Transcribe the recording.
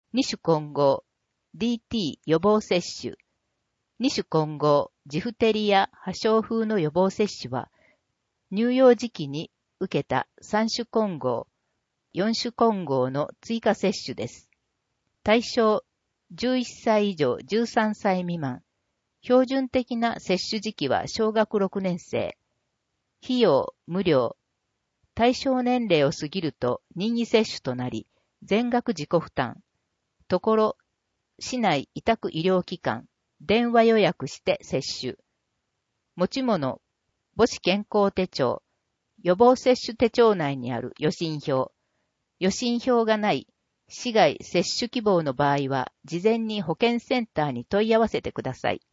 二種混合 DT 予防接種、二種混合ジフテリア破傷風の予防接種は、乳幼児期に受けた三種混合、四種混合の追加接種です。対象11歳以上13歳未満。標準的な接種時期は小学6年生。費用無料。対象年齢を過ぎると任意接種となり、全額自己負担。ところ、市内委託医療機関、電話予約して接種。持ち物、母子健康手帳、予防接種手帳内にある予診票。予診票がない、市外接種希望の場合は、事前に保健センターに問い合わせてください。